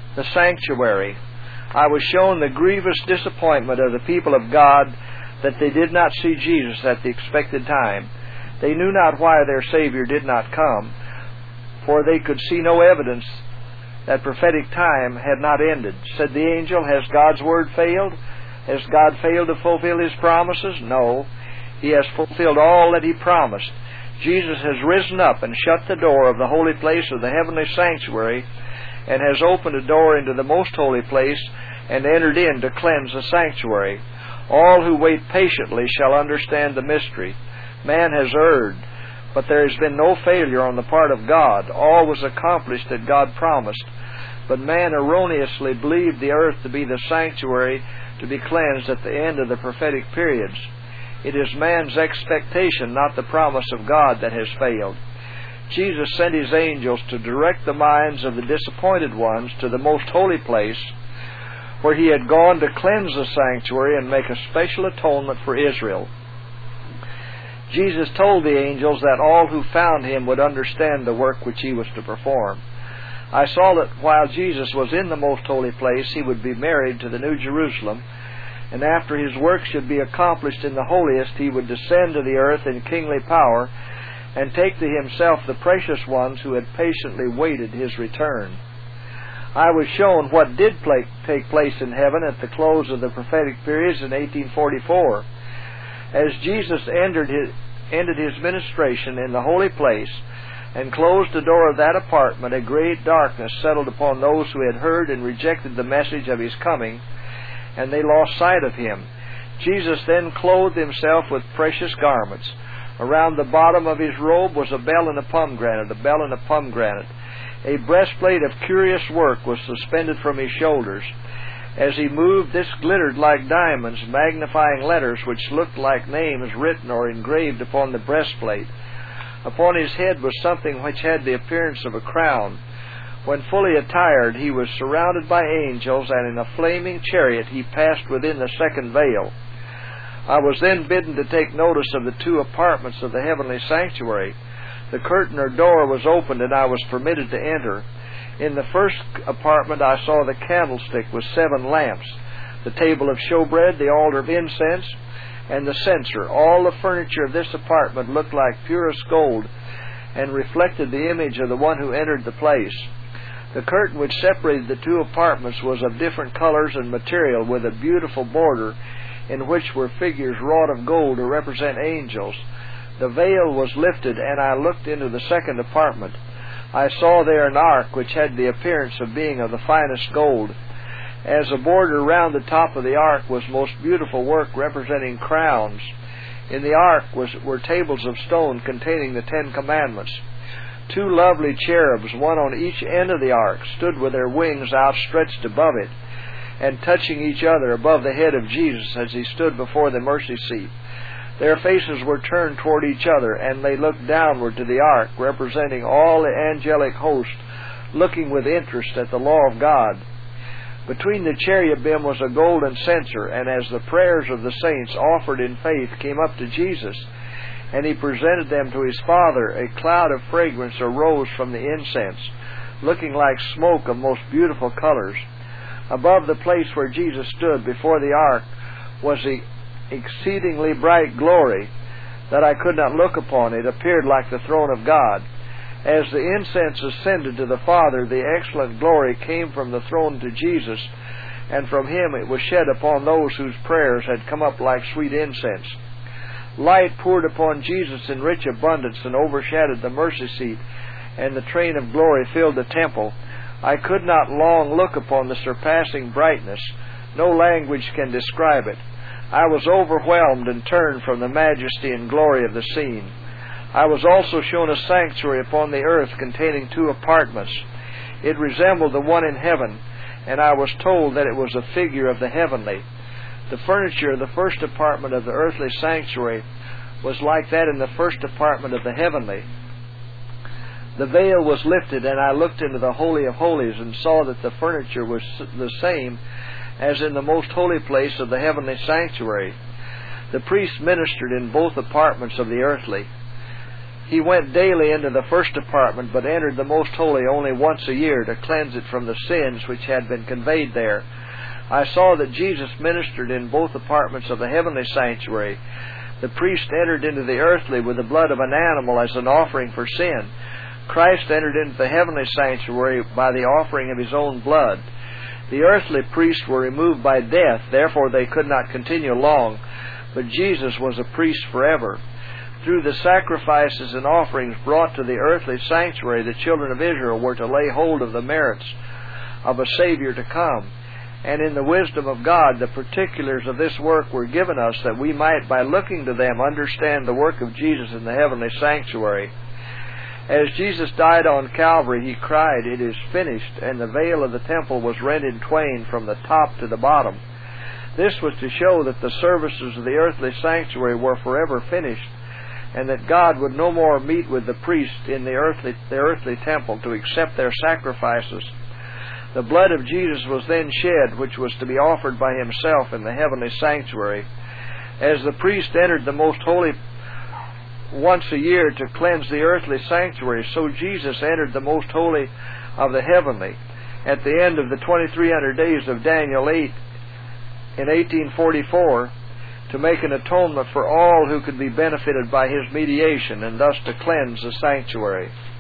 the sanctuary. I was shown the grievous disappointment of the people of God that they did not see Jesus at the expected time. They knew not why their Savior did not come, for they could see no evidence that prophetic time had not ended. Said the angel, "Has God's word failed? Has God failed to fulfill His promises?" No, He has fulfilled all that He promised. Jesus has risen up and shut the door of the holy place of the heavenly sanctuary, and has opened a door into the most holy place, and entered in to cleanse the sanctuary. All who wait patiently shall understand the mystery. Man has erred, but there has been no failure on the part of God. All was accomplished that God promised. But man erroneously believed the earth to be the sanctuary to be cleansed at the end of the prophetic periods. It is man's expectation, not the promise of God, that has failed. Jesus sent His angels to direct the minds of the disappointed ones to the most holy place, where He had gone to cleanse the sanctuary and make a special atonement for Israel. Jesus told the angels that all who found Him would understand the work which He was to perform. I saw that while Jesus was in the most holy place, He would be married to the New Jerusalem, and after His work should be accomplished in the holiest, He would descend to the earth in kingly power and take to Himself the precious ones who had patiently waited His return. I was shown what did take place in heaven at the close of the prophetic periods in 1844. As Jesus ended His ministration in the holy place and closed the door of that apartment, a great darkness settled upon those who had heard and rejected the message of His coming, and they lost sight of Him. Jesus then clothed Himself with precious garments. Around the bottom of His robe was a bell and a pomegranate, A breastplate of curious work was suspended from His shoulders. As He moved, this glittered like diamonds, magnifying letters which looked like names written or engraved upon the breastplate. Upon His head was something which had the appearance of a crown. When fully attired, He was surrounded by angels, and in a flaming chariot He passed within the second veil. I was then bidden to take notice of the two apartments of the heavenly sanctuary. The curtain or door was opened, and I was permitted to enter. In the first apartment I saw the candlestick with 7 lamps, the table of showbread, the altar of incense, and the censer. All the furniture of this apartment looked like purest gold, and reflected the image of the one who entered the place. The curtain which separated the two apartments was of different colors and material, with a beautiful border in which were figures wrought of gold to represent angels. The veil was lifted, and I looked into the second apartment. I saw there an ark which had the appearance of being of the finest gold. As a border round the top of the ark was most beautiful work representing crowns. In the ark were tables of stone containing the 10 Commandments. 2 lovely cherubs, one on each end of the ark, stood with their wings outstretched above it, and touching each other above the head of Jesus as He stood before the mercy seat. Their faces were turned toward each other, and they looked downward to the ark, representing all the angelic host, looking with interest at the law of God. Between the cherubim was a golden censer, and as the prayers of the saints offered in faith came up to Jesus, and He presented them to His Father, a cloud of fragrance arose from the incense, looking like smoke of most beautiful colors. Above the place where Jesus stood before the ark was the exceedingly bright glory, that I could not look upon. It appeared like the throne of God. As the incense ascended to the Father, the excellent glory came from the throne to Jesus, and from Him it was shed upon those whose prayers had come up like sweet incense. Light poured upon Jesus in rich abundance and overshadowed the mercy seat, and the train of glory filled the temple. I could not long look upon the surpassing brightness. No language can describe it. I was overwhelmed and turned from the majesty and glory of the scene. I was also shown a sanctuary upon the earth containing 2 apartments. It resembled the one in heaven, and I was told that it was a figure of the heavenly. The furniture of the first apartment of the earthly sanctuary was like that in the first apartment of the heavenly. The veil was lifted, and I looked into the Holy of Holies, and saw that the furniture was the same as in the most holy place of the heavenly sanctuary. The priests ministered in both apartments of the earthly. He went daily into the first apartment, but entered the most holy only once a year to cleanse it from the sins which had been conveyed there. I saw that Jesus ministered in both apartments of the heavenly sanctuary. The priest entered into the earthly with the blood of an animal as an offering for sin. Christ entered into the heavenly sanctuary by the offering of His own blood. The earthly priests were removed by death, therefore they could not continue long, but Jesus was a priest forever. Through the sacrifices and offerings brought to the earthly sanctuary, the children of Israel were to lay hold of the merits of a Savior to come. And in the wisdom of God, the particulars of this work were given us, that we might, by looking to them, understand the work of Jesus in the heavenly sanctuary. As Jesus died on Calvary, He cried, "It is finished," and the veil of the temple was rent in twain from the top to the bottom. This was to show that the services of the earthly sanctuary were forever finished, and that God would no more meet with the priests in the earthly temple to accept their sacrifices. The blood of Jesus was then shed, which was to be offered by Himself in the heavenly sanctuary. As the priest entered the most holy once a year to cleanse the earthly sanctuary, so Jesus entered the most holy of the heavenly. At the end of the 2300 days of Daniel 8 in 1844, to make an atonement for all who could be benefited by His mediation, and thus to cleanse the sanctuary.